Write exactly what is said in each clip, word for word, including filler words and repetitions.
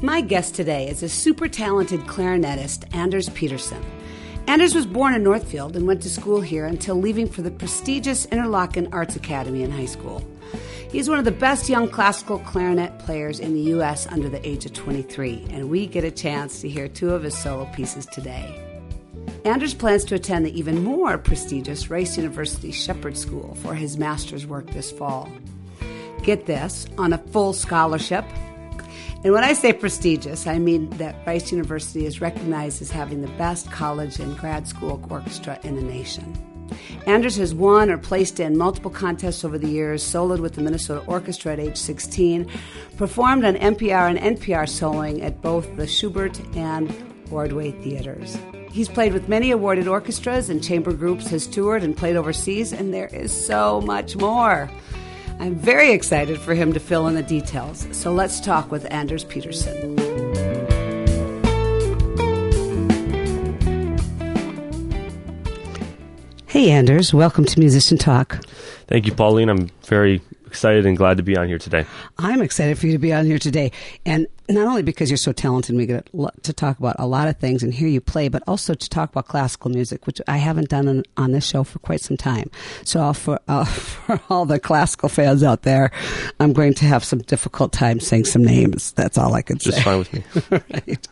My guest today is a super talented clarinetist, Anders Peterson. Anders was born in Northfield and went to school here until leaving for the prestigious Interlochen Arts Academy in high school. He's one of the best young classical clarinet players in the U S under the age of twenty-three, and we get a chance to hear two of his solo pieces today. Anders plans to attend the even more prestigious Rice University Shepherd School for his master's work this fall. Get this, on a full scholarship. And when I say prestigious, I mean that Rice University is recognized as having the best college and grad school orchestra in the nation. Anders has won or placed in multiple contests over the years, soloed with the Minnesota Orchestra at age sixteen, performed on N P R and N P R soloing at both the Schubert and Ordway theaters. He's played with many awarded orchestras and chamber groups, has toured and played overseas, and there is so much more. I'm very excited for him to fill in the details. So let's talk with Anders Peterson. Hey, Anders. Welcome to Musician Talk. Thank you, Pauline. I'm very excited and glad to be on here today. I'm excited for you to be on here today. And not only because you're so talented, we get to talk about a lot of things and hear you play, but also to talk about classical music, which I haven't done on, on this show for quite some time. So for, uh, for all the classical fans out there, I'm going to have some difficult time saying some names. That's all I can say. Just fine with me. Right.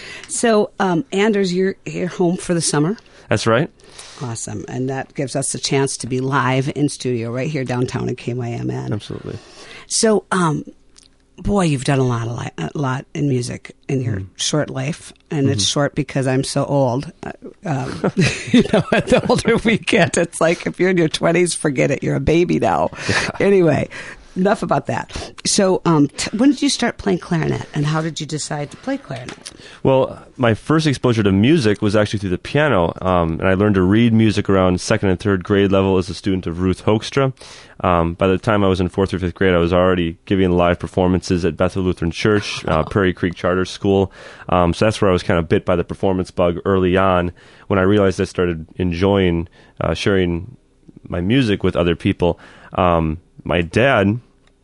So, um, Anders, you're, you're home for the summer? That's right. Awesome. And that gives us a chance to be live in studio right here downtown in K Y M N. Absolutely. So, um, boy, you've done a lot, a lot, a lot in music in your mm. short life. And mm-hmm. it's short because I'm so old. Uh, um, you know, the older we get, it's like if you're in your twenties, forget it. You're a baby now. Yeah. Anyway, enough about that. So um, t- when did you start playing clarinet, and how did you decide to play clarinet? Well, my first exposure to music was actually through the piano, um, and I learned to read music around second and third grade level as a student of Ruth Hoekstra. Um, by the time I was in fourth or fifth grade, I was already giving live performances at Bethel Lutheran Church, uh, Prairie Creek Charter School. Um, so that's where I was kind of bit by the performance bug early on when I realized I started enjoying uh, sharing my music with other people. Um, my dad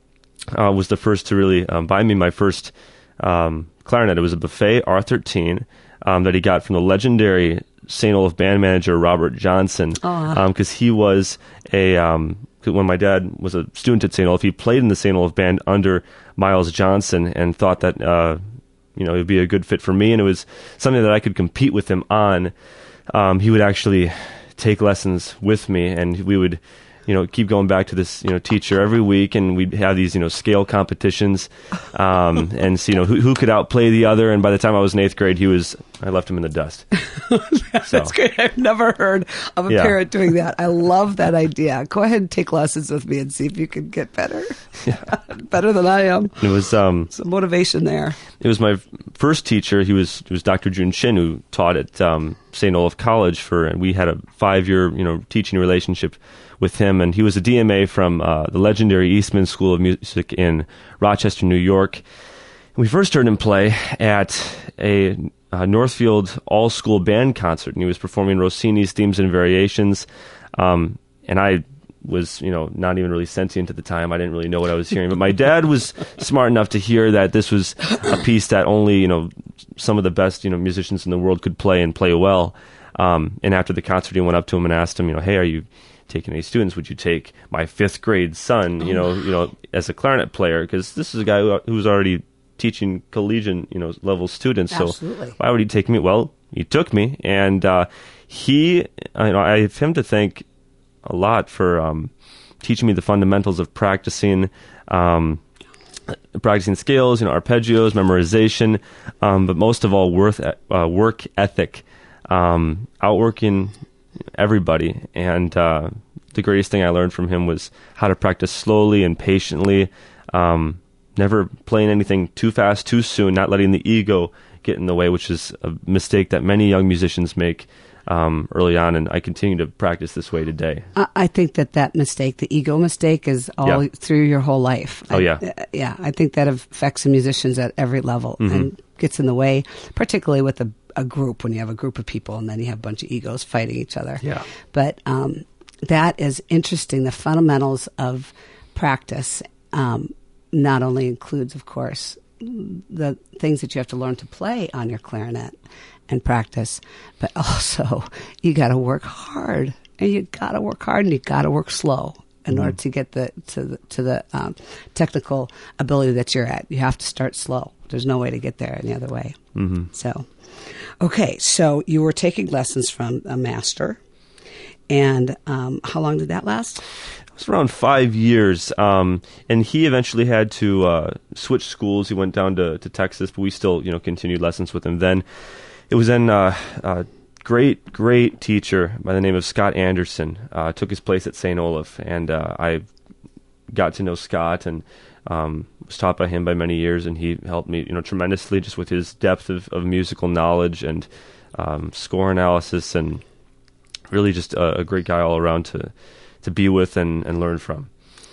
uh, was the first to really um, buy me my first um, clarinet. It was a Buffet R thirteen um, that he got from the legendary Saint Olaf band manager Robert Johnson, because um, he was a... Um, when my dad was a student at Saint Olaf, he played in the Saint Olaf band under Miles Johnson and thought that uh, you know it would be a good fit for me, and it was something that I could compete with him on. Um, he would actually take lessons with me, and we would, you know, keep going back to this, you know, teacher every week, and we'd have these, you know, scale competitions, um, and see, you know, who, who could outplay the other. And by the time I was in eighth grade, he was, I left him in the dust. That's so. great. I've never heard of a yeah. parent doing that. I love that idea. Go ahead and take lessons with me and see if you can get better. Yeah. Better than I am. It was um, some motivation there. It was my first teacher. He was, it was Doctor Jun Shin, who taught at um, Saint Olaf College for, and we had a five-year, you know, teaching relationship with him, and he was a D M A from uh, the legendary Eastman School of Music in Rochester, New York. We first heard him play at a uh, Northfield all-school band concert, and he was performing Rossini's Themes and Variations, um, and I was, you know, not even really sentient at the time. I didn't really know what I was hearing, but my dad was smart enough to hear that this was a piece that only, you know, some of the best, you know, musicians in the world could play and play well. Um, and after the concert, he went up to him and asked him, you know, hey, are you taking any students? Would you take my fifth grade son, you know, you know, as a clarinet player? Because this is a guy who, who was already teaching collegiate, you know, level students. Absolutely. So why would he take me? Well, he took me, and uh, he, you know, I have him to thank a lot for um, teaching me the fundamentals of practicing, um, practicing scales, you know, arpeggios, memorization, um, but most of all, worth, uh, work ethic, um, outworking everybody. And uh, the greatest thing I learned from him was how to practice slowly and patiently, um, never playing anything too fast, too soon, not letting the ego get in the way, which is a mistake that many young musicians make um, early on, and I continue to practice this way today. I think that that mistake, the ego mistake, is all yeah. through your whole life. Oh, I, yeah. Uh, yeah, I think that affects the musicians at every level mm-hmm. and gets in the way, particularly with a, a group, when you have a group of people and then you have a bunch of egos fighting each other. Yeah. But um, that is interesting. The fundamentals of practice um, not only includes, of course, the things that you have to learn to play on your clarinet and practice, but also you got to work hard, and you got to work hard, and you got to work slow in mm-hmm. order to get the to the, to the um, technical ability that you're at. You have to start slow. There's no way to get there any other way. Mm-hmm. So, okay, so you were taking lessons from a master, and um, how long did that last? It was around five years, um, and he eventually had to uh, switch schools. He went down to, to Texas, but we still, you know, continued lessons with him. Then it was then uh, a great, great teacher by the name of Scott Anderson uh, took his place at Saint Olaf, and uh, I got to know Scott and um, was taught by him by many years, and he helped me, you know, tremendously just with his depth of, of musical knowledge and um, score analysis, and really just a, a great guy all around to. to be with and, and learn from.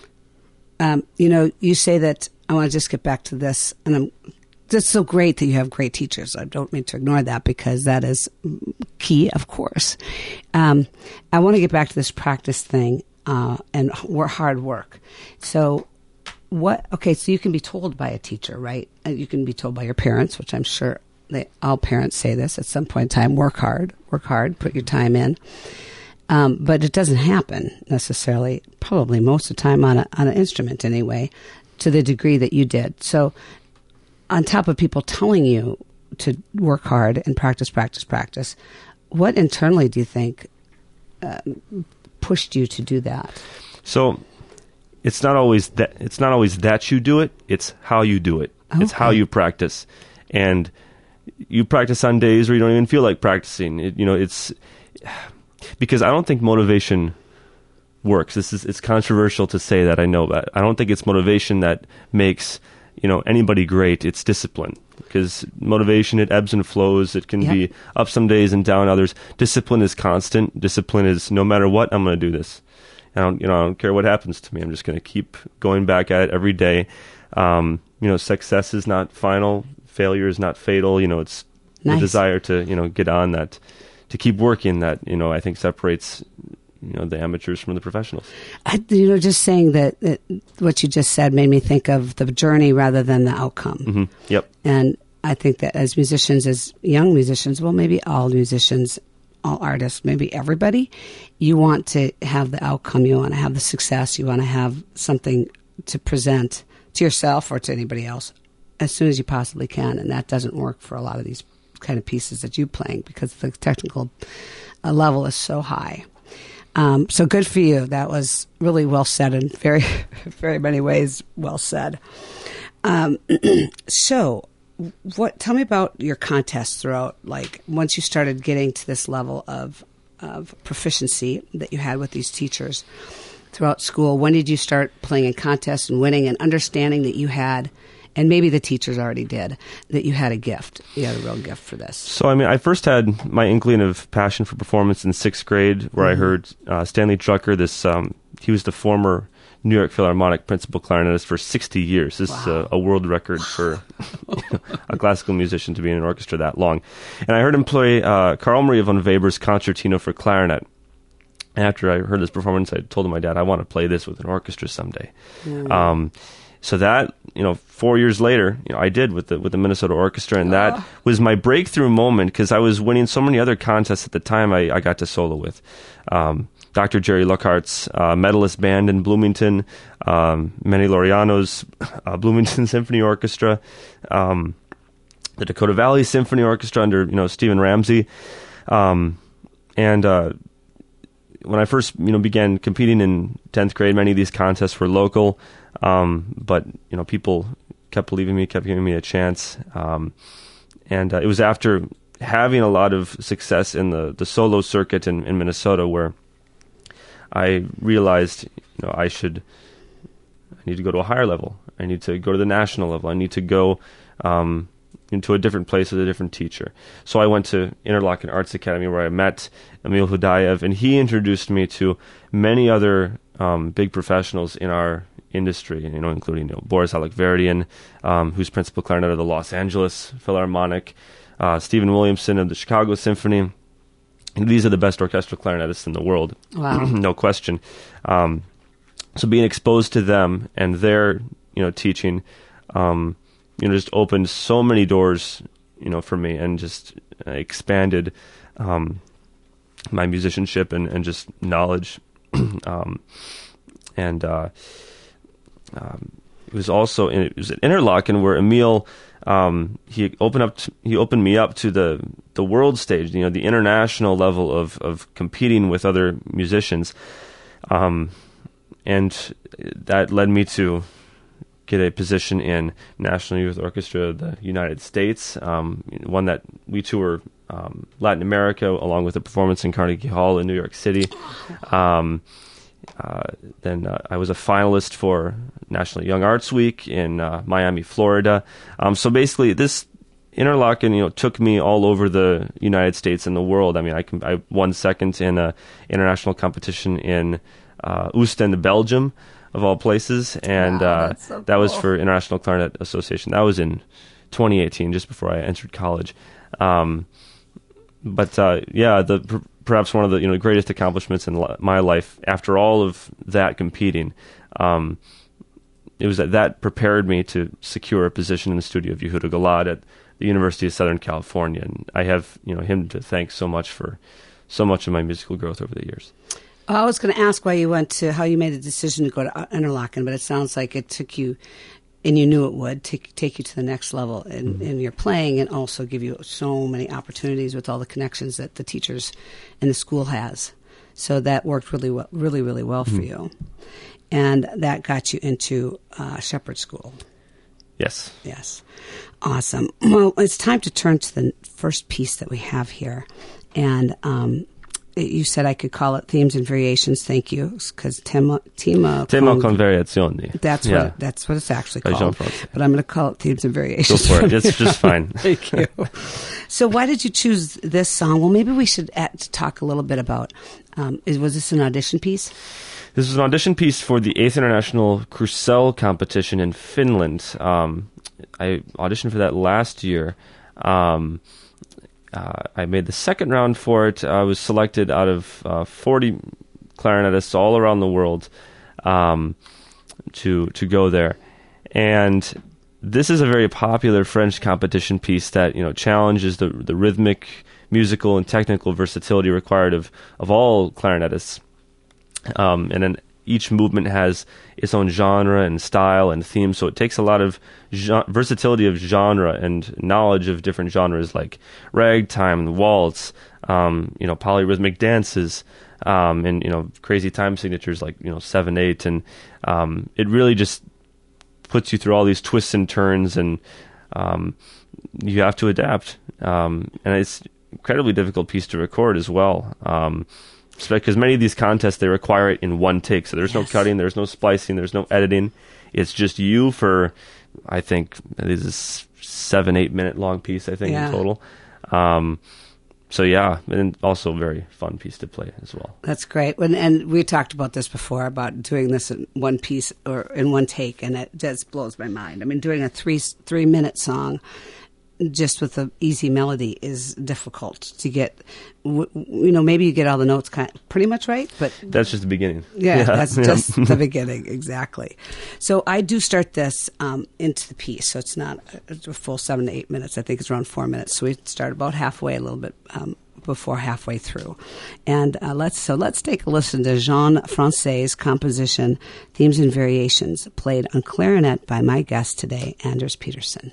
Um, you know, you say that, I want to just get back to this, and I'm, it's so great that you have great teachers. I don't mean to ignore that, because that is key, of course. Um, I want to get back to this practice thing uh, and hard work. So what, okay, so you can be told by a teacher, right? And you can be told by your parents, which I'm sure they, all parents say this at some point in time, work hard, work hard, put your time in. Um, but it doesn't happen necessarily, probably most of the time on a, on an instrument anyway, to the degree that you did. So on top of people telling you to work hard and practice, practice, practice, what internally do you think uh, pushed you to do that? So it's not always that, it's not always that you do it, it's how you do it. Okay. It's how you practice. And you practice on days where you don't even feel like practicing. It, you know, it's... Because I don't think motivation works. This is it's controversial to say that, I know, but I don't think it's motivation that makes, you know, anybody great. It's discipline. Because motivation, it ebbs and flows. It can yep. be up some days and down others. Discipline is constant. Discipline is no matter what, I'm going to do this. I don't, you know, I don't care what happens to me. I'm just going to keep going back at it every day. Um, you know, success is not final. Failure is not fatal. You know, it's nice. The desire to, you know, get on that. To keep working, that, you know, I think separates, you know, the amateurs from the professionals. I, you know, just saying that, that what you just said made me think of the journey rather than the outcome. Mm-hmm. Yep. And I think that as musicians, as young musicians, well, maybe all musicians, all artists, maybe everybody, you want to have the outcome, you want to have the success, you want to have something to present to yourself or to anybody else as soon as you possibly can. And that doesn't work for a lot of these kind of pieces that you're playing, because the technical uh, level is so high. Um, so good for you. That was really well said, in very, very many ways well said. Um, so what, tell me about your contests throughout, like once you started getting to this level of, of proficiency that you had with these teachers throughout school. When did you start playing in contests and winning and understanding that you had, and maybe the teachers already did, that you had a gift, you had a real gift for this? So, I mean, I first had my inkling of passion for performance in sixth grade, where mm-hmm. I heard uh, Stanley Drucker, this, um, he was the former New York Philharmonic principal clarinetist for sixty years. This wow. is a, a world record for you know, a classical musician to be in an orchestra that long. And I heard him play uh, Carl Maria von Weber's Concertino for clarinet. And after I heard this performance, I told my dad, I want to play this with an orchestra someday. Mm. Um, So that, you know, four years later, you know, I did with the with the Minnesota Orchestra, and that oh. was my breakthrough moment, because I was winning so many other contests at the time I, I got to solo with. Um, Doctor Jerry Lockhart's uh, medalist band in Bloomington, um, Manny Laureano's uh, Bloomington Symphony Orchestra, um, the Dakota Valley Symphony Orchestra under, you know, Stephen Ramsey. Um, and uh, when I first, you know, began competing in tenth grade, many of these contests were local. Um, but, you know, people kept believing me, kept giving me a chance. Um, and uh, it was after having a lot of success in the, the solo circuit in, in Minnesota where I realized, you know, I should, I need to go to a higher level. I need to go to the national level. I need to go um, into a different place with a different teacher. So I went to Interlochen Arts Academy, where I met Emil Hudayev, and he introduced me to many other um, big professionals in our industry, you know, including, you know, Boris Alekverdian, um, who's principal clarinet of the Los Angeles Philharmonic, uh, Stephen Williamson of the Chicago Symphony. And these are the best orchestral clarinetists in the world. Wow. No question. Um, so being exposed to them and their, you know, teaching, um, you know, just opened so many doors, you know, for me, and just uh, expanded um, my musicianship and, and just knowledge. um, and uh, um, it was also in, it was at Interlaken where Emil um, he opened up t- he opened me up to the the world stage, you know, the international level of of competing with other musicians, um, and that led me to get a position in National Youth Orchestra of the United States, um, one that we tour um, Latin America, along with a performance in Carnegie Hall in New York City. Um, uh, then uh, I was a finalist for National Young Arts Week in uh, Miami, Florida. Um, so basically, this Interlaken, you know, took me all over the United States and the world. I mean, I can, I won second in a international competition in uh, Ostend, Belgium, of all places, and Wow, uh, that's so that was cool. for International Clarinet Association. That was in twenty eighteen, just before I entered college. Um, but uh, yeah, the per- perhaps one of the you know greatest accomplishments in li- my life after all of that competing, um, it was that that prepared me to secure a position in the studio of Yehuda Galad at the University of Southern California, and I have you know him to thank so much for so much of my musical growth over the years. I was going to ask why you went to, how you made the decision to go to Interlaken, but it sounds like it took you, and you knew it would, take, take you to the next level in, mm-hmm. in your playing, and also give you so many opportunities with all the connections that the teachers in the school has. So that worked really well, really, really well mm-hmm. for you. And that got you into uh, Shepherd School. Yes. Yes. Awesome. Well, it's time to turn to the first piece that we have here. And, um, you said I could call it Themes and Variations. Thank you, because tema tema tema con variazioni. That's yeah. what it, that's what it's actually called. But I'm going to call it Themes and Variations. Go for it. It's just fine. Thank you. So, why did you choose this song? Well, maybe we should add, talk a little bit about. Um, is, was this an audition piece? This was an audition piece for the eighth International Crusell competition in Finland. Um, I auditioned for that last year. Um, Uh, I made the second round for it. I was selected out of uh, forty clarinetists all around the world um, to to go there, and this is a very popular French competition piece that you know challenges the the rhythmic, musical, and technical versatility required of of all clarinetists, um, and then each movement has its own genre and style and theme, so it takes a lot of gen- versatility of genre and knowledge of different genres like ragtime, waltz, um, you know, polyrhythmic dances, um, and you know, crazy time signatures like you know seven eight, and um, it really just puts you through all these twists and turns, and um, you have to adapt, um, and it's an incredibly difficult piece to record as well. Um, Because many of these contests, they require it in one take. So there's yes. no cutting, there's no splicing, there's no editing. It's just you for, I think, this is a seven, eight minute long piece, I think, yeah. in total. Um, so, yeah, and also a very fun piece to play as well. That's great. When, and we talked about this before, about doing this in one piece or in one take, and it just blows my mind. I mean, doing a three three minute song just with an easy melody is difficult to get. You know, maybe you get all the notes kind of pretty much right, but that's just the beginning. Yeah, yeah. that's just the beginning, exactly. So I do start this um, into the piece, so it's not a, a full seven to eight minutes. I think it's around four minutes. So we start about halfway, a little bit um, before halfway through, and uh, let's so let's take a listen to Jean France's composition, Themes and Variations, played on clarinet by my guest today, Anders Peterson.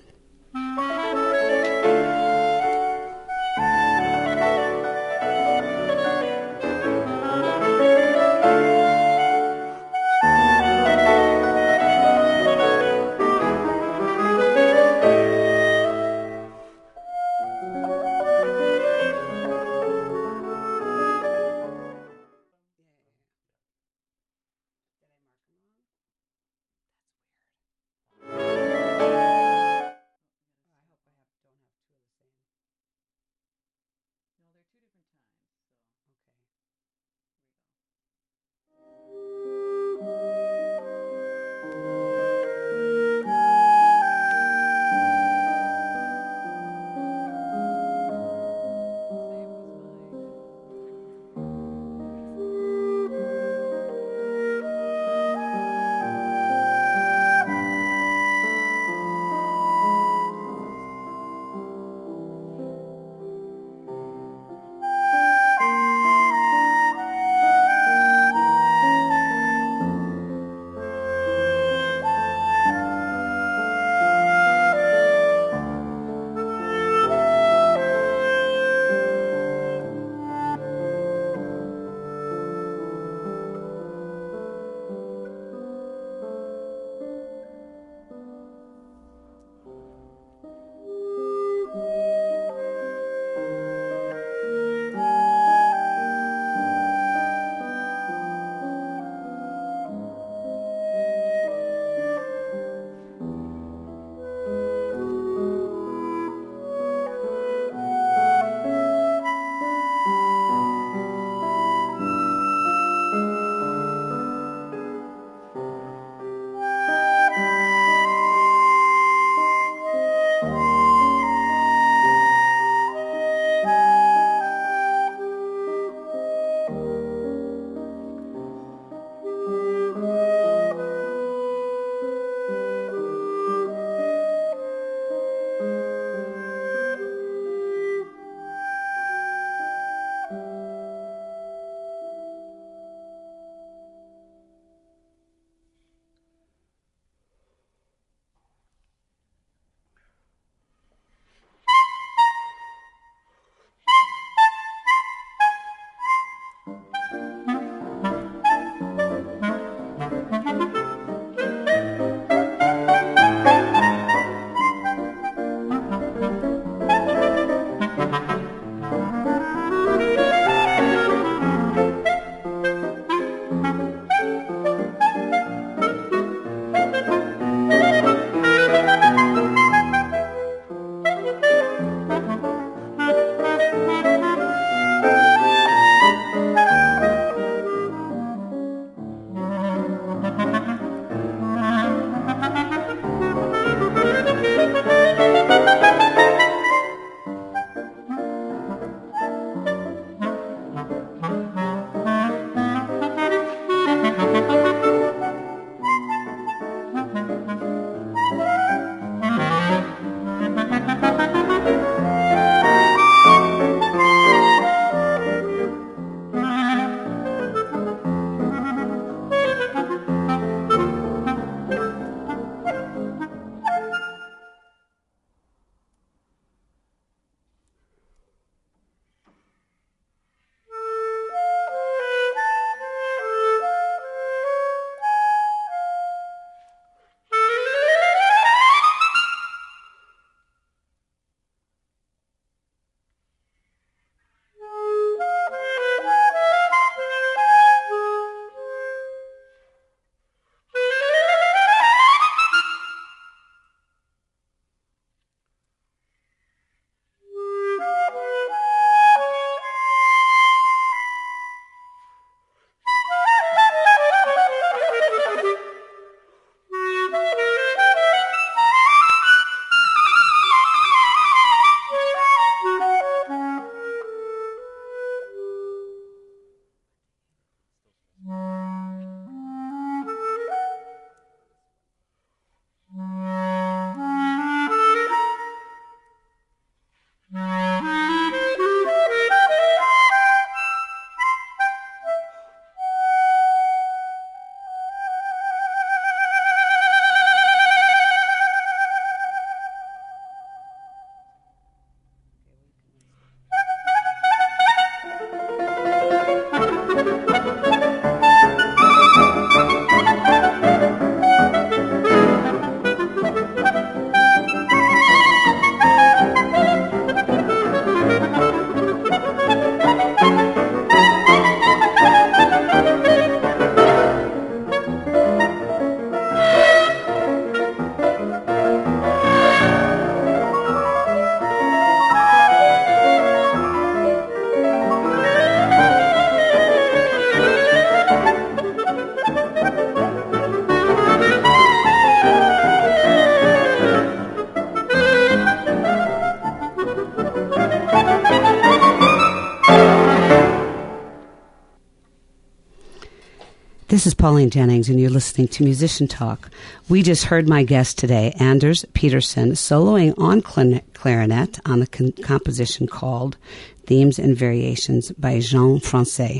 This is Pauline Jennings, and you're listening to Musician Talk. We just heard my guest today, Anders Peterson, soloing on clarinet on the con- composition called Themes and Variations by Jean Francais.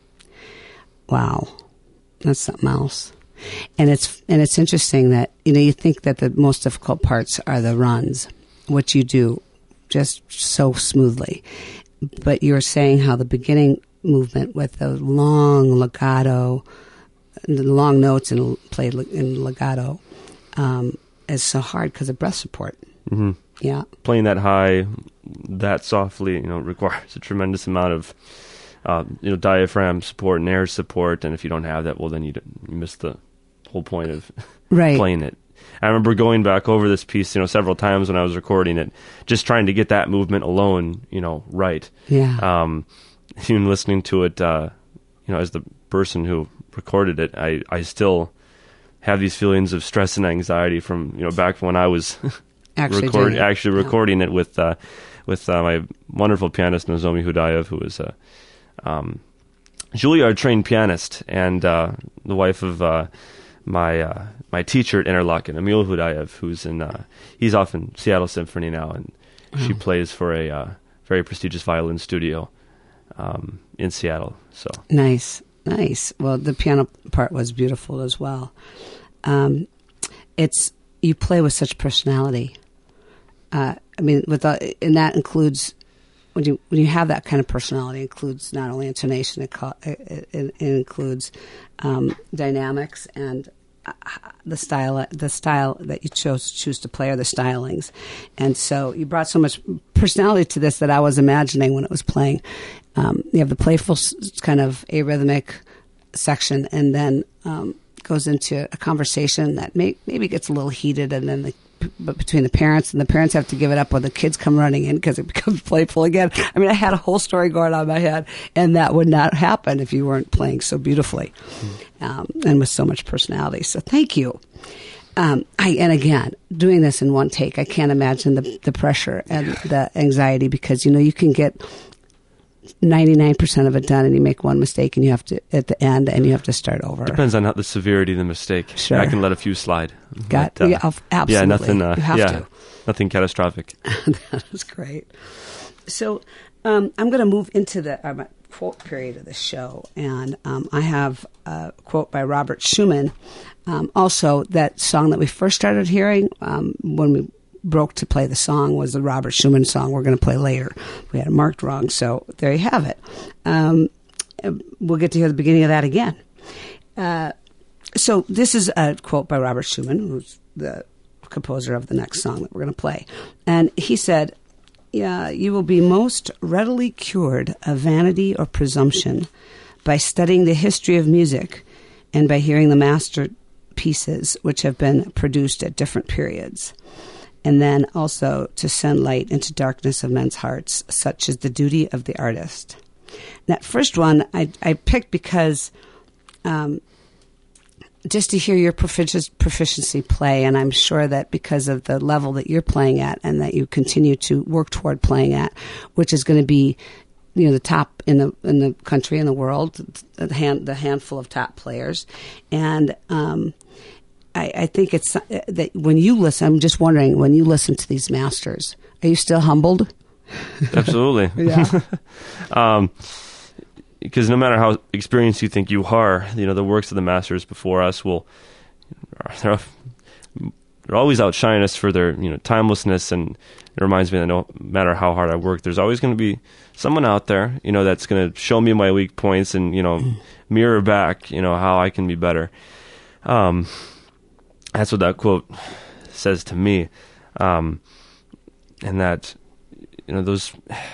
Wow, that's something else. And it's and it's interesting that, you know, you think that the most difficult parts are the runs, what you do just so smoothly. But you're saying how the beginning movement with the long legato, the long notes and played in legato, um, is so hard because of breath support. Mm-hmm. Yeah, playing that high, that softly, you know, requires a tremendous amount of, uh, you know, diaphragm support and air support. And if you don't have that, well, then you, you miss the whole point of right. playing it. I remember going back over this piece, you know, several times when I was recording it, just trying to get that movement alone, you know, right. Yeah. Um, even listening to it, uh, you know, as the person who recorded it, I, I still have these feelings of stress and anxiety from, you know, back when I was actually, record, it. actually yeah. recording it with uh, with uh, my wonderful pianist, Nozomi Hudayev, who was a um, Juilliard-trained pianist and uh, the wife of uh, my uh, my teacher at Interlochen, Emil Hudayev, who's in, uh, he's off in Seattle Symphony now, and oh. she plays for a uh, very prestigious violin studio um, in Seattle. So nice, nice. Well, the piano part was beautiful as well. Um, it's you play with such personality. Uh, I mean, with the, and that includes when you when you have that kind of personality, it includes not only intonation, it, it, it, it includes um, dynamics and uh, the style the style that you chose choose to play, or the stylings. And so you brought so much personality to this that I was imagining when it was playing. Um, you have the playful kind of arrhythmic section, and then um, goes into a conversation that may, maybe gets a little heated, and then the, but between the parents, and the parents have to give it up when the kids come running in because it becomes playful again. I mean, I had a whole story going on in my head, and that would not happen if you weren't playing so beautifully um, and with so much personality. So thank you. Um, I, and again, doing this in one take, I can't imagine the, the pressure and the anxiety, because, you know, you can get ninety-nine percent of it done and you make one mistake and you have to, at the end, and you have to start over. Depends on how the severity of the mistake. Sure. I can let a few slide. Got, but, uh, yeah, absolutely. Yeah, nothing, uh, you have yeah, to. nothing catastrophic. That was great. So um, I'm going to move into the uh, quote period of the show, and um, I have a quote by Robert Schumann. Um, also, that song that we first started hearing um, when we broke to play the song was the Robert Schumann song we're going to play later. We had it marked wrong, so there you have it. Um, we'll get to hear the beginning of that again. Uh, so this is a quote by Robert Schumann, who's the composer of the next song that we're going to play. And he said, yeah, you will be most readily cured of vanity or presumption by studying the history of music and by hearing the masterpieces which have been produced at different periods. And then also to send light into darkness of men's hearts, such is the duty of the artist. That first one I, I picked because um, just to hear your profici- proficiency play, and I'm sure that because of the level that you're playing at and that you continue to work toward playing at, which is going to be, you know, the top in the in the country and the world, the, hand, the handful of top players, and um, I, I think it's that when you listen, I'm just wondering, when you listen to these masters, are you still humbled? Absolutely. Yeah. um, because no matter how experienced you think you are, you know, the works of the masters before us will, they're, they're always outshining us for their, you know, timelessness. And it reminds me that no matter how hard I work, there's always going to be someone out there, you know, that's going to show me my weak points and, you know, mirror back, you know, how I can be better. Um, that's what that quote says to me. Um, and that, you know, those,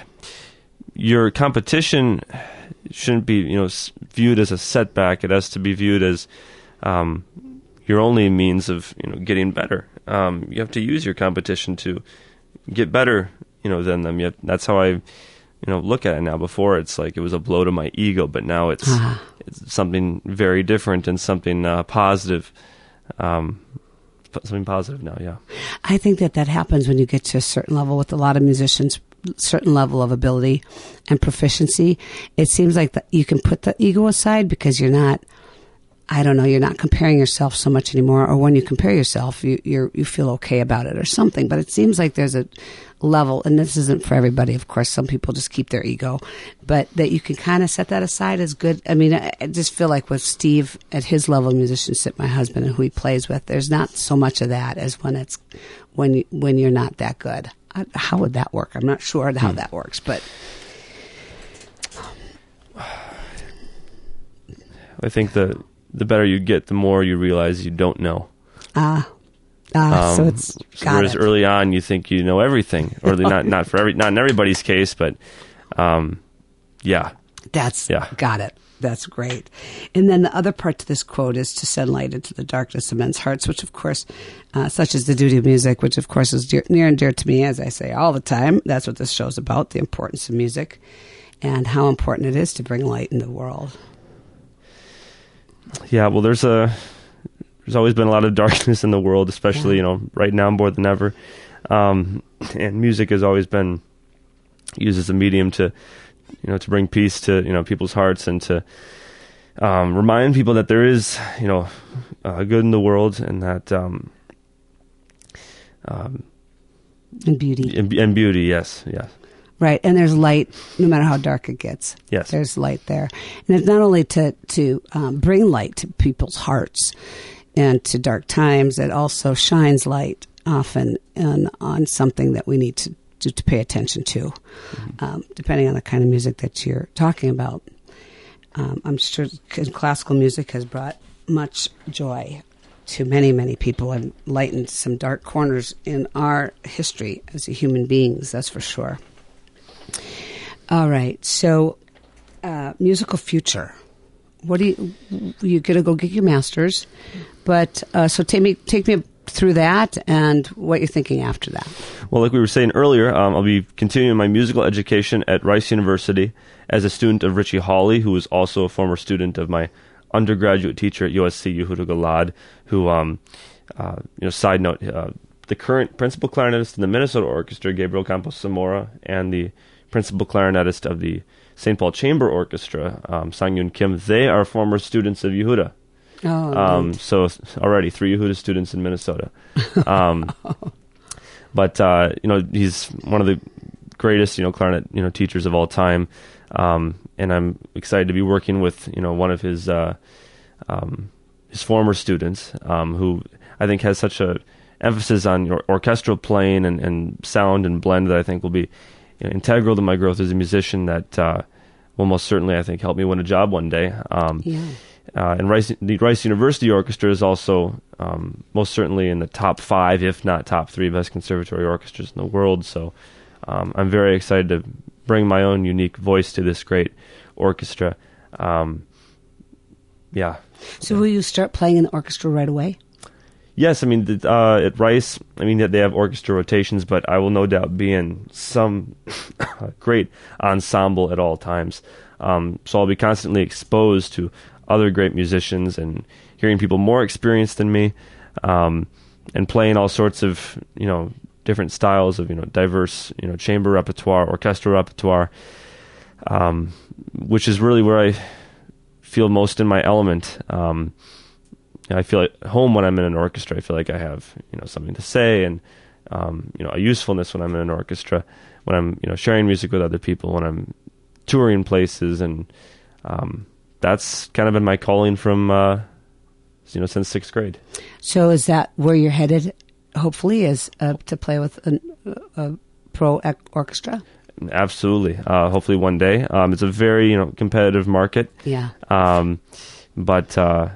your competition shouldn't be, you know, viewed as a setback. It has to be viewed as um, your only means of, you know, getting better. Um, you have to use your competition to get better, you know, than them. Yet that's how I, you know, look at it now. Before it's like it was a blow to my ego, but now it's uh-huh. it's something very different and something uh, positive. Um, something positive now, yeah. I think that that happens when you get to a certain level with a lot of musicians. Certain level of ability and proficiency. It seems like that you can put the ego aside because you're not I don't know, you're not comparing yourself so much anymore, or when you compare yourself, you you're, you feel okay about it or something. But it seems like there's a level, and this isn't for everybody, of course. Some people just keep their ego, but that you can kind of set that aside as good. I mean, I, I just feel like with Steve at his level of musicianship, my husband, and who he plays with, there's not so much of that as when it's when you, when you're not that good. I, how would that work? I'm not sure how hmm. that works, but I think the the better you get, the more you realize you don't know. Ah. Ah, um, so it's so whereas it. early on you think you know everything, or not not for every not in everybody's case, but um, yeah, that's yeah, got it. That's great. And then the other part to this quote is to send light into the darkness of men's hearts, which of course, uh, such as the duty of music, which of course is dear, near and dear to me, as I say all the time. That's what this show's about: the importance of music and how important it is to bring light into the world. Yeah, well, there's a. There's always been a lot of darkness in the world, especially, yeah. you know, right now more than ever. Um, and music has always been used as a medium to, you know, to bring peace to, you know, people's hearts, and to um, remind people that there is, you know, uh, good in the world, and that... Um, um, and beauty. And, and beauty, yes, yes. Right, and there's light no matter how dark it gets. Yes. There's light there. And it's not only to, to um, bring light to people's hearts and to dark times, it also shines light often in, on something that we need to, to, to pay attention to, mm-hmm. um, depending on the kind of music that you're talking about. Um, I'm sure classical music has brought much joy to many, many people and lightened some dark corners in our history as human beings, that's for sure. All right, so uh, musical future. What do you, you're going to go get your master's, but uh, so take me take me through that and what you're thinking after that. Well, like we were saying earlier, um, I'll be continuing my musical education at Rice University as a student of Richie Hawley, who was also a former student of my undergraduate teacher at U S C, Yehuda Galad, who, um, uh, you know, side note, uh, the current principal clarinetist in the Minnesota Orchestra, Gabriel Campos Zamora, and the principal clarinetist of the Saint Paul Chamber Orchestra, um, Sang-Yoon Kim, they are former students of Yehuda. Oh, um, right. So already three Yehuda students in Minnesota. Um, but, uh, you know, he's one of the greatest, you know, clarinet, you know, teachers of all time. Um, and I'm excited to be working with, you know, one of his, uh, um, his former students, um, who I think has such a emphasis on your orchestral playing and, and sound and blend that I think will be, you know, integral to my growth as a musician, that uh, will most certainly, I think, help me win a job one day. Um, yeah. uh, and Rice, the Rice University Orchestra is also um, most certainly in the top five, if not top three, best conservatory orchestras in the world. So um, I'm very excited to bring my own unique voice to this great orchestra. Um, yeah. So will you start playing in the orchestra right away? Yes, I mean, the, uh, at Rice, I mean, they have orchestra rotations, but I will no doubt be in some great ensemble at all times. Um, so I'll be constantly exposed to other great musicians and hearing people more experienced than me, um, and playing all sorts of, you know, different styles of, you know, diverse, you know, chamber repertoire, orchestral repertoire, um, which is really where I feel most in my element. Um, I feel at home when I'm in an orchestra. I feel like I have, you know, something to say, and um, you know, a usefulness when I'm in an orchestra, when I'm, you know, sharing music with other people, when I'm touring places, and um, that's kind of been my calling from, uh, you know, since sixth grade. So is that where you're headed? Hopefully, is uh, to play with an, a pro orchestra? Absolutely. Uh, hopefully, one day. Um, it's a very, you know, competitive market. Yeah. Um, but. Uh,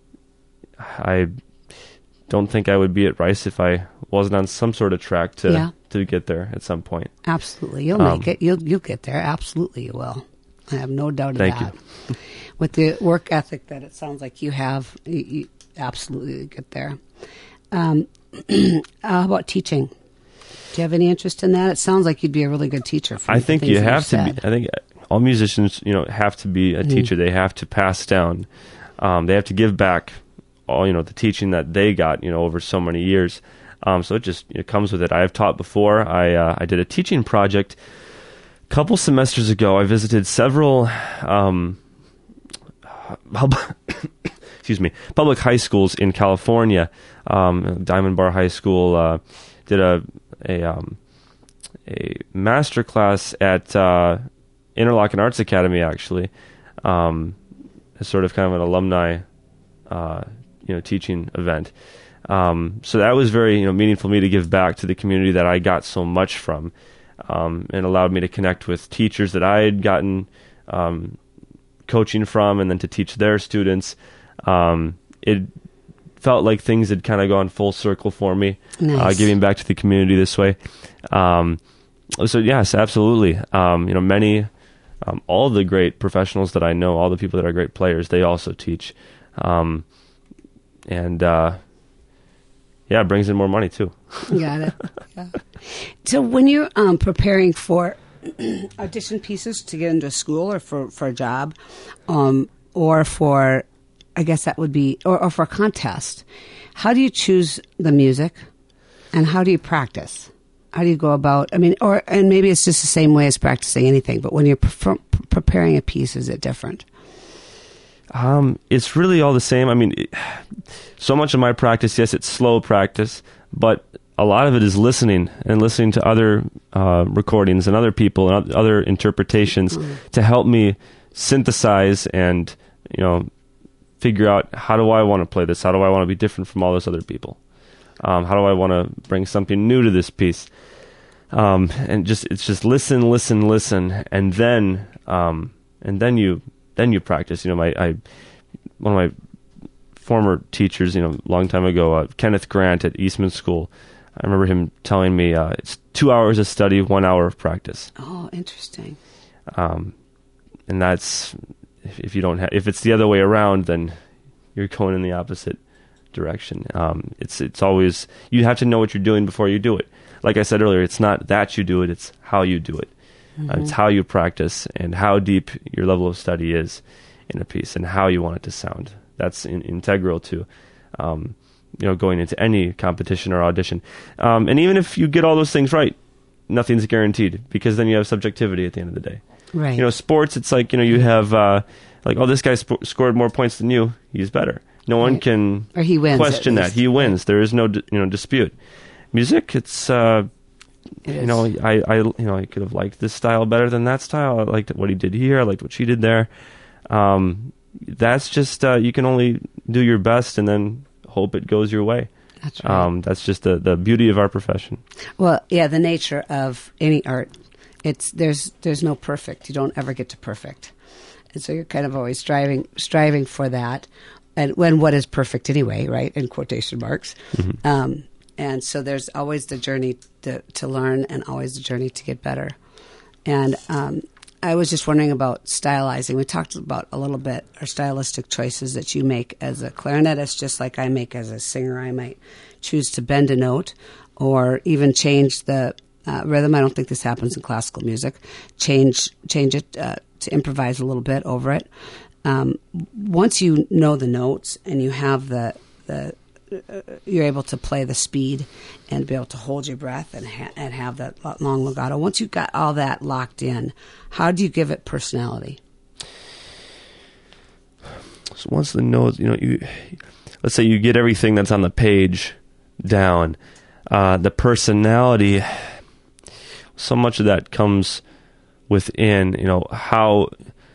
I don't think I would be at Rice if I wasn't on some sort of track to yeah. to get there at some point. Absolutely. You'll um, make it. You'll you'll get there. Absolutely you will. I have no doubt of thank that. you. With the work ethic that it sounds like you have, you, you absolutely get there. Um, how about teaching? Do you have any interest in that? It sounds like you'd be a really good teacher. I think you have to be. I think all musicians, you know, have to be a mm-hmm. teacher. They have to pass down. Um, they have to give back all, you know, the teaching that they got, you know, over so many years. Um, so it just it comes with it. I have taught before. I uh, I did a teaching project a couple semesters ago. I visited several, um, excuse me, public high schools in California. Um, Diamond Bar High School uh, did a a um, a master class at uh, Interlochen Arts Academy, actually, um, as sort of kind of an alumni, uh, you know, teaching event. Um, so that was very, you know, meaningful for me to give back to the community that I got so much from, um, and allowed me to connect with teachers that I had gotten um, coaching from, and then to teach their students. Um, it felt like things had kind of gone full circle for me, nice. uh, giving back to the community this way. Um, so yes, absolutely. Um, you know, many, um, all the great professionals that I know, all the people that are great players, they also teach, um, and uh, yeah, it brings in more money too. Got it. Yeah. So when you're um, preparing for audition pieces to get into a school or for, for a job, um, or for, I guess that would be, or, or for a contest, how do you choose the music, and how do you practice? How do you go about, I mean, or, and maybe it's just the same way as practicing anything, but when you're pre- preparing a piece, is it different? Um, it's really all the same. I mean, it, so much of my practice, yes, it's slow practice, but a lot of it is listening and listening to other uh, recordings and other people and other interpretations mm. to help me synthesize and, you know, figure out, how do I want to play this? How do I want to be different from all those other people? Um, how do I want to bring something new to this piece? Um, and just, it's just listen, listen, listen. And then, um, and then you, then you practice. You know, my, I, one of my former teachers, you know, a long time ago, uh, Kenneth Grant at Eastman School, I remember him telling me, uh, it's two hours of study, one hour of practice. Oh, interesting. Um, and that's, if, if you don't have, if it's the other way around, then you're going in the opposite direction. Um, it's, it's always, you have to know what you're doing before you do it. Like I said earlier, it's not that you do it, it's how you do it. Mm-hmm. Uh, it's how you practice and how deep your level of study is in a piece and how you want it to sound. That's in, integral to, um, you know, going into any competition or audition. Um, and even if you get all those things right, nothing's guaranteed, because then you have subjectivity at the end of the day. Right. You know, sports, it's like, you know, you have, uh, like, oh, this guy sp- scored more points than you, he's better. No one can or he wins, question that. He wins. There is no, you know, dispute. Music, it's, uh, it you know, I, I, you know, I could have liked this style better than that style. I liked what he did here. I liked what she did there. Um, that's just, uh, you can only do your best and then hope it goes your way. That's right. Um, that's just the, the beauty of our profession. Well, yeah, the nature of any art. It's there's there's no perfect. You don't ever get to perfect, and so you're kind of always striving striving for that. And when what is perfect anyway, right? In quotation marks. Mm-hmm. Um, and so there's always the journey to, to learn, and always the journey to get better. And um, I was just wondering about stylizing. We talked about a little bit our stylistic choices that you make as a clarinetist, just like I make as a singer. I might choose to bend a note, or even change the uh, rhythm. I don't think this happens in classical music. Change change it uh, to improvise a little bit over it. Um, once you know the notes and you have the the uh, you're able to play the speed and be able to hold your breath and ha- and have that long legato. Once you've got all that locked in, how do you give it personality? So once the notes, you know, you let's say you get everything that's on the page down, uh, the personality. So much of that comes within, you know, how.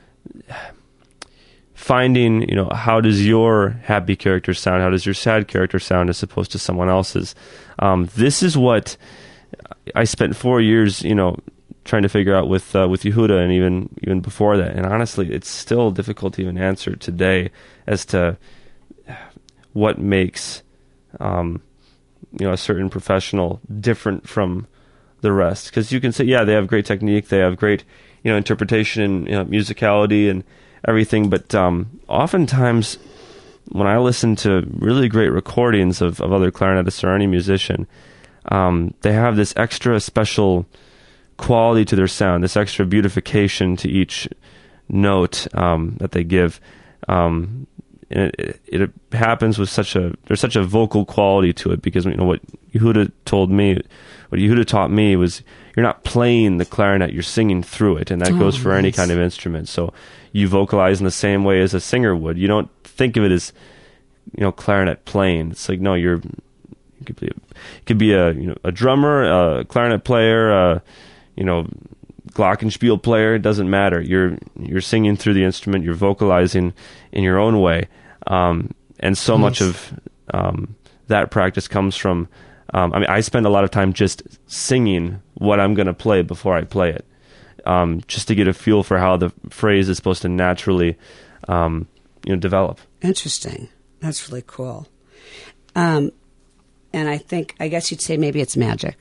Finding, you know, how does your happy character sound? How does your sad character sound as opposed to someone else's? Um, this is what I spent four years, you know, trying to figure out with uh, with Yehuda, and even even before that. And honestly, it's still difficult to even answer today as to what makes, um, you know, a certain professional different from the rest. Because you can say, yeah, they have great technique, they have great, you know, interpretation and, you know, musicality and everything, but um, oftentimes when I listen to really great recordings of, of other clarinetists or any musician, um, they have this extra special quality to their sound, this extra beautification to each note um, that they give. Um, and it, it, it happens with such a, there's such a vocal quality to it, because, you know, what Yehuda told me, what Yehuda taught me was, you're not playing the clarinet, you're singing through it, and that oh, goes for nice. Any kind of instrument. So you vocalize in the same way as a singer would. You don't think of it as you know, clarinet playing. It's like, no, you're, you could be, a, you could be a, you know, a drummer, a clarinet player, a, you know, glockenspiel player. It doesn't matter. You're, you're singing through the instrument. You're vocalizing in your own way. Um, and so nice. much of, um, that practice comes from, um, I mean, I spend a lot of time just singing what I'm going to play before I play it. Um, just to get a feel for how the phrase is supposed to naturally, um, you know, develop. Interesting. That's really cool. Um, and I think, I guess you'd say maybe it's magic.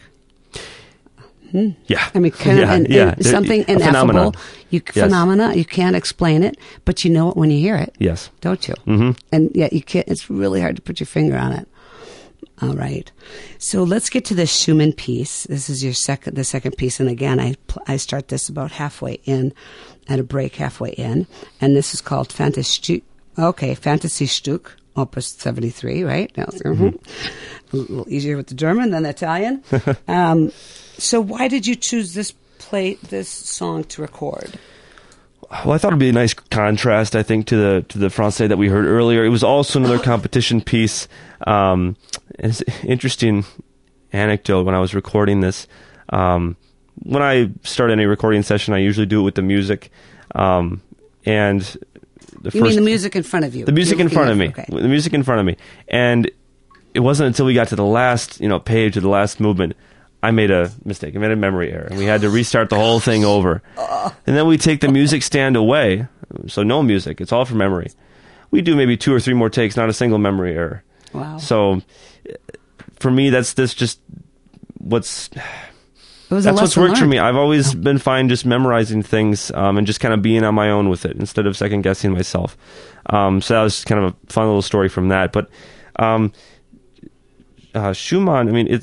Hmm. Yeah. I mean, kind yeah, of an, yeah. an, something a ineffable. Phenomenon. You, Yes. Phenomena. You can't explain it, but you know it when you hear it. Yes. Don't you? Mm-hmm. And yet you can't, it's really hard to put your finger on it. All right. So let's get to the Schumann piece. This is your second, the second piece. And again, I, I start this about halfway in, at a break halfway in. And this is called Fantasy, okay, Fantasy Stück, Opus seventy-three, right? Mm-hmm. A little easier with the German than the Italian. um, so why did you choose this play, this song to record? Well, I thought it'd be a nice contrast, I think, to the to the Francais that we heard earlier. It was also another competition piece. Um, it's an interesting anecdote when I was recording this. Um, when I start any recording session, I usually do it with the music. Um, and the you first, mean the music in front of you? The music You're in front of me. Okay. The music in front of me. And it wasn't until we got to the last, you know, page of the last movement, I made a mistake. I made a memory error. And we had to restart the whole thing over. And then we take the music stand away. So no music. It's all from memory. We do maybe two or three more takes, not a single memory error. Wow. So for me, that's this just what's... It was That's what's worked learned. for me. I've always been fine just memorizing things um, and just kind of being on my own with it instead of second guessing myself. Um, so that was kind of a fun little story from that. But um, uh, Schumann, I mean, it,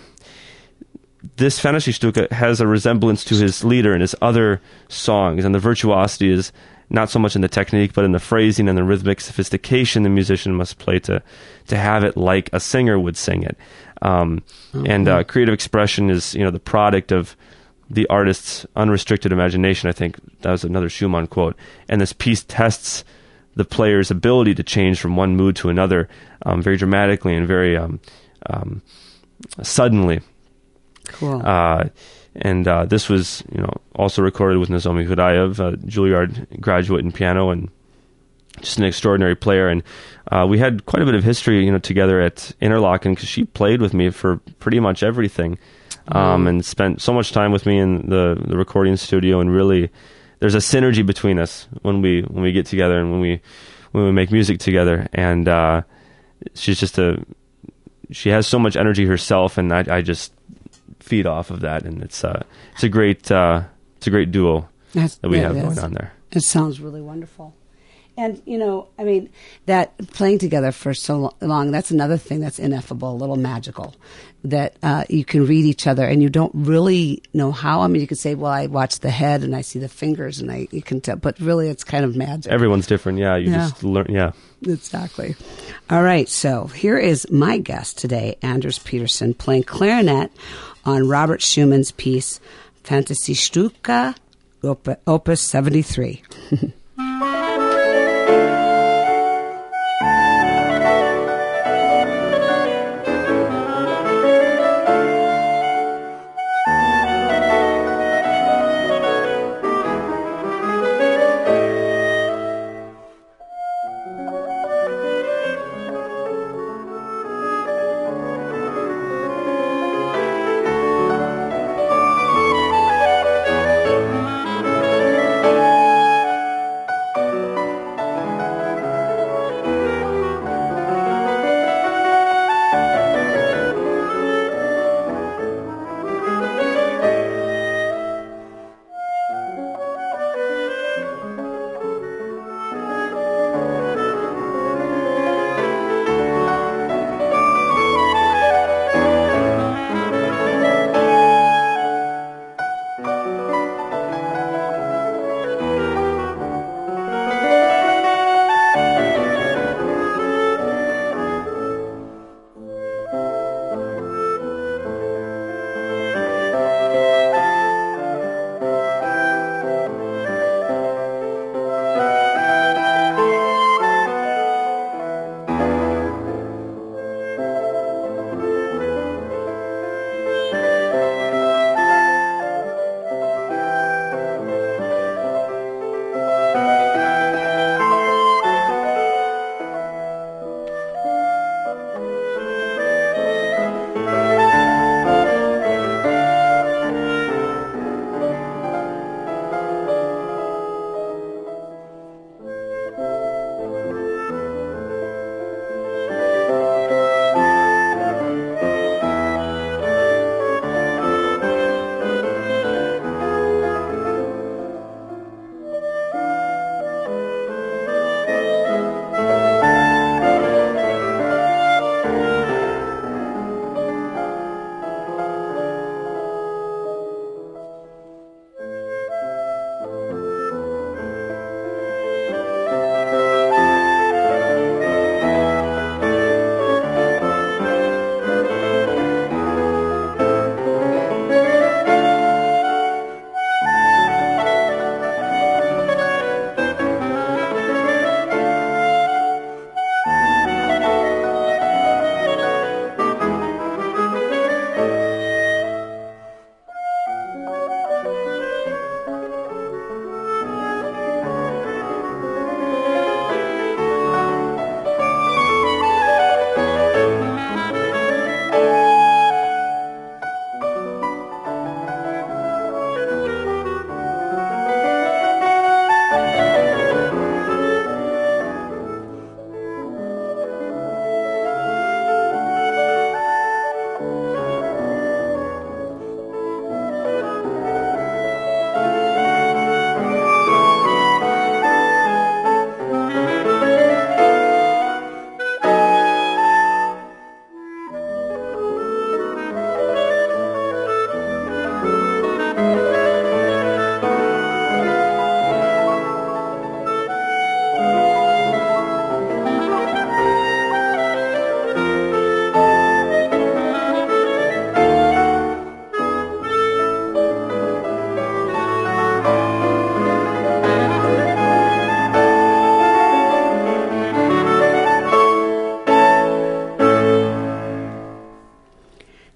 this Fantasy Stück has a resemblance to his Lieder and his other songs, and the virtuosity is not so much in the technique, but in the phrasing and the rhythmic sophistication the musician must play to to have it like a singer would sing it. Um, mm-hmm. And uh, creative expression is, you know, the product of the artist's unrestricted imagination. I think that was another Schumann quote. And this piece tests the player's ability to change from one mood to another um, very dramatically and very um, um, suddenly. Cool. Uh, and uh, this was, you know, also recorded with Nozomi Huraev, a Juilliard graduate in piano and just an extraordinary player. And uh, we had quite a bit of history, you know, together at Interlaken because she played with me for pretty much everything, um, mm. and spent so much time with me in the, the recording studio. And really, there's a synergy between us when we when we get together and when we when we make music together. And uh, she's just a she has so much energy herself, and I, I just feed off of that. And it's uh, it's a great uh, it's a great duo That's, that we that have is. going on there. It sounds really wonderful. And, you know, I mean, that playing together for so long, that's another thing that's ineffable, a little magical, that uh, you can read each other and you don't really know how. I mean, you could say, well, I watch the head and I see the fingers and I you can tell, but really it's kind of magic. Everyone's different, yeah. You Yeah. just learn, yeah. Exactly. All right, so here is my guest today, Anders Peterson, playing clarinet on Robert Schumann's piece, Fantasy Stücke, op- Opus seventy-three.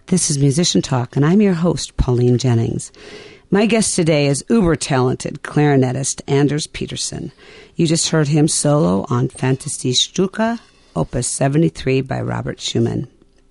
This is Musician Talk, and I'm your host, Pauline Jennings. My guest today is uber-talented clarinetist Anders Peterson. You just heard him solo on Fantasiestücke, Opus seventy-three by Robert Schumann.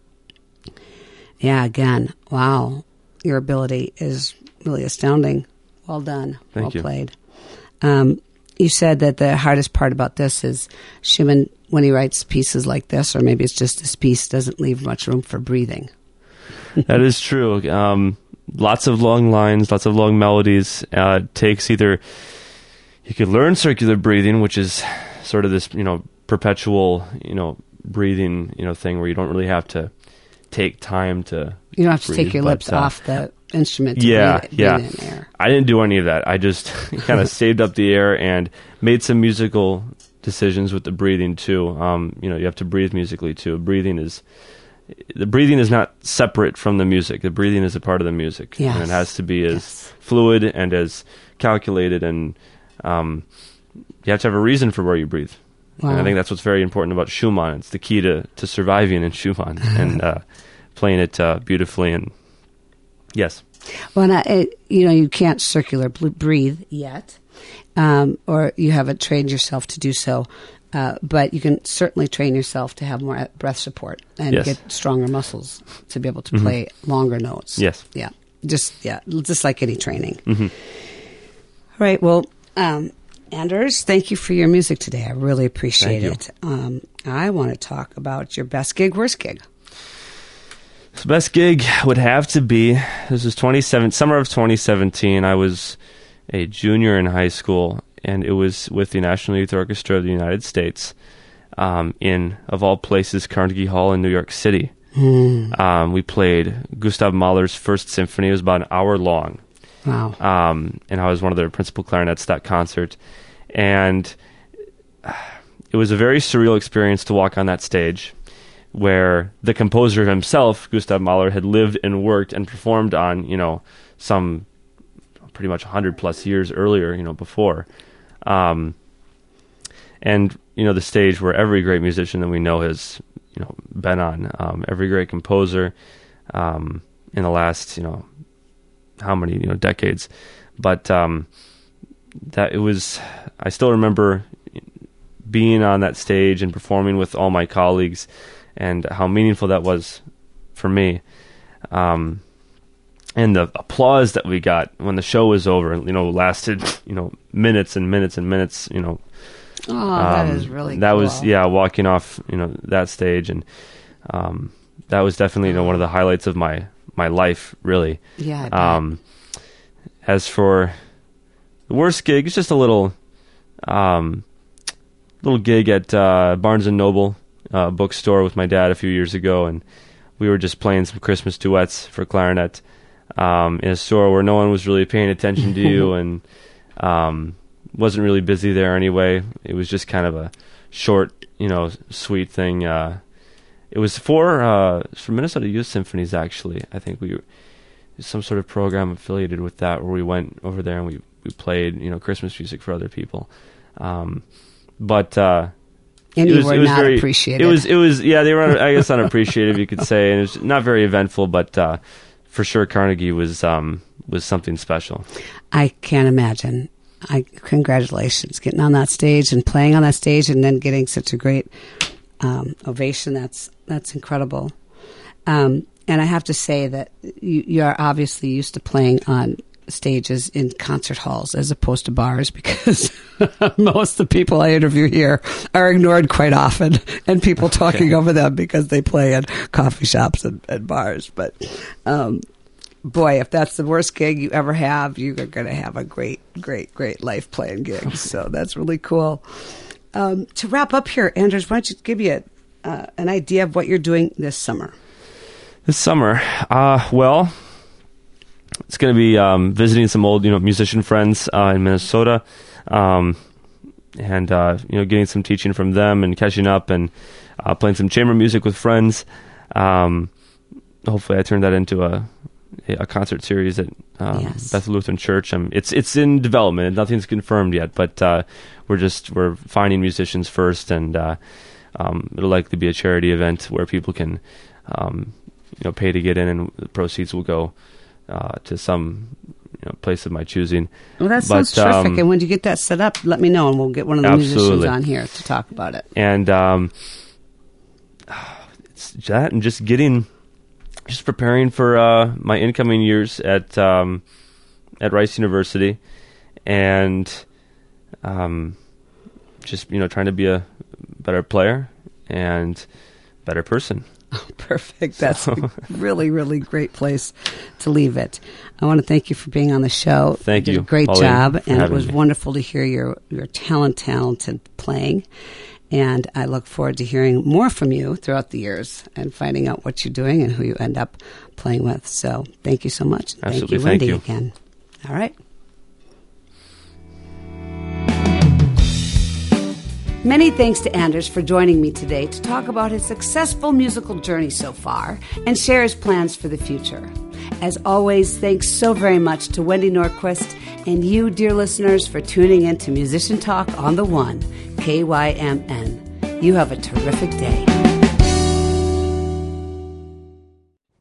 Yeah, again, wow, your ability is really astounding. Well done. Thank well you. played. Um, you said that the hardest part about this is Schumann, when he writes pieces like this, or maybe it's just this piece, doesn't leave much room for breathing. That is true. Um, lots of long lines, lots of long melodies. Uh, it takes either, you could learn circular breathing, which is sort of this, you know, perpetual, you know, breathing, you know, thing where you don't really have to take time to You don't have to breathe, take your but, lips uh, off the instrument to yeah, breathe, yeah. breathe in air. I didn't do any of that. I just kind of saved up the air and made some musical decisions with the breathing too. Um, you know, you have to breathe musically too. Breathing is the breathing is not separate from the music. The breathing is a part of the music, Yes. and it has to be as Yes. fluid and as calculated. And um, you have to have a reason for where you breathe. Wow. And I think that's what's very important about Schumann. It's the key to, to surviving in Schumann and uh, playing it uh, beautifully. And yes. Well, and I, it, you know, you can't circular bl- breathe yet, um, or you haven't trained yourself to do so. Uh, but you can certainly train yourself to have more breath support and Yes. get stronger muscles to be able to Mhm. play longer notes. Yes. Yeah. Just yeah, just like any training. Mm-hmm. All right. Well, um, Anders, thank you for your music today. I really appreciate Thank you. it. Um, I want to talk about your best gig, worst gig. The best gig would have to be, this was twenty-seven, summer of twenty seventeen. I was a junior in high school, and it was with the National Youth Orchestra of the United States um, in, of all places, Carnegie Hall in New York City. Mm. Um, we played Gustav Mahler's First Symphony. It was about an hour long, Wow. um, and I was one of the principal clarinets at that concert. And it was a very surreal experience to walk on that stage, where the composer himself, Gustav Mahler, had lived and worked and performed on, you know, some pretty much one hundred plus years earlier, you know, before. Um, and, you know, the stage where every great musician that we know has, you know, been on, um, every great composer um, in the last, you know, how many, you know, decades. But um, that it was, I still remember being on that stage and performing with all my colleagues, and how meaningful that was for me. Um, and the applause that we got when the show was over, you know, lasted, you know, minutes and minutes and minutes, you know. Oh, that Um, is really That cool. was, yeah, walking off, you know, that stage. And um, that was definitely, you know, one of the highlights of my, my life, really. Yeah, I bet. Um, as for the worst gig, it's just a little, um, little gig at uh, Barnes and Noble uh, bookstore with my dad a few years ago, and we were just playing some Christmas duets for clarinet um, in a store where no one was really paying attention to you, and um, wasn't really busy there anyway. It was just kind of a short, you know, sweet thing. Uh, it was for uh, for Minnesota Youth Symphonies, actually. I think we some sort of program affiliated with that, where we went over there and we we played, you know, Christmas music for other people. Um, but uh, and it you was, were it was not very, appreciated. It was, it was, yeah, they were, I guess, unappreciated, you could say, and it was not very eventful, but uh, for sure, Carnegie was um, was something special. I can't imagine. I congratulations getting on that stage and playing on that stage, and then getting such a great um, ovation. That's that's incredible. Um, and I have to say that you, you are obviously used to playing on stages in concert halls as opposed to bars, because most of the people I interview here are ignored quite often, and people talking Okay. over them because they play in coffee shops and, and bars. But um, boy, if that's the worst gig you ever have, you're going to have a great, great, great life playing gigs. So that's really cool. Um, to wrap up here, Anders, why don't you give you a, uh, an idea of what you're doing this summer? This summer, uh, well, it's going to be um, visiting some old, you know, musician friends uh, in Minnesota, um, and uh, you know, getting some teaching from them and catching up, and uh, playing some chamber music with friends. Um, hopefully, I turn that into a a concert series at um, Yes. Bethel Lutheran Church. Um, it's it's in development. Nothing's confirmed yet, but uh, we're just we're finding musicians first, and uh, um, it'll likely be a charity event where people can. Um, you know, pay to get in, and the proceeds will go uh, to some you know, place of my choosing. Well, that but, sounds terrific. Um, and when you get that set up, let me know, and we'll get one of the absolutely. musicians on here to talk about it. And um, it's that, and just getting, just preparing for uh, my incoming years at um, at Rice University, and um, just you know trying to be a better player and better person. Oh, perfect. That's so. a really, really great place to leave it. I want to thank you for being on the show. Thank you. you. Did a great Pauline, job, and it was me. wonderful to hear your, your talent, talented playing. And I look forward to hearing more from you throughout the years and finding out what you're doing and who you end up playing with. So thank you so much. Absolutely. Thank you, Wendy, thank you. again. All right. Many thanks to Anders for joining me today to talk about his successful musical journey so far and share his plans for the future. As always, thanks so very much to Wendy Norquist and you, dear listeners, for tuning in to Musician Talk on the One, K Y M N. You have a terrific day.